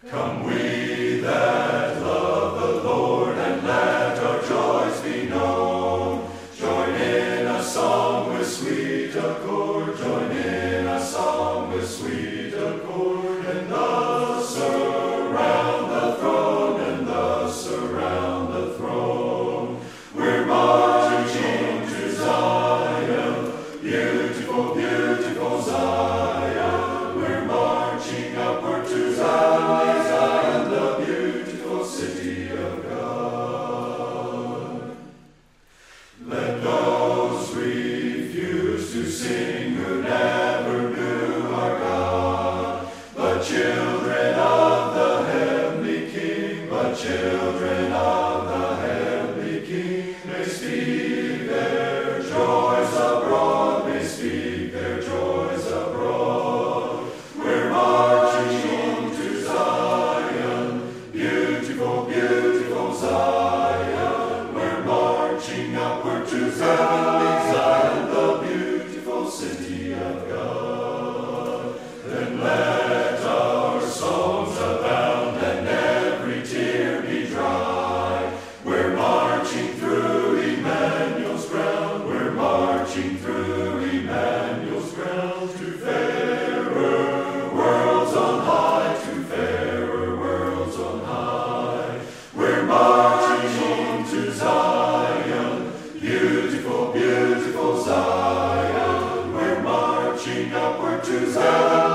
Come we that love the Lord, and let our joys be known. Join in a song with sweet accord, join in a song with sweet accord, and thus surround the throne, and thus surround the throne. We're marching to Zion, beautiful, beautiful Zion. We're marching upward to Zion, Zion, the beautiful city of God. Let those refuse to sing who never knew our God, but children of the heavenly King, but children of the heavenly King, may speak their joys abroad, may speak their joys abroad. We're marching to Zion, beautiful, beautiful Zion. We're marching upward to heavenly Zion, the beautiful city of God. Then let our songs abound and every tear be dry. We're marching through Emmanuel's ground, we're marching through Emmanuel's ground, to fairer worlds on high, to fairer worlds on high. We're marching to Zion, beautiful, beautiful Zion. We're marching upward to Zion.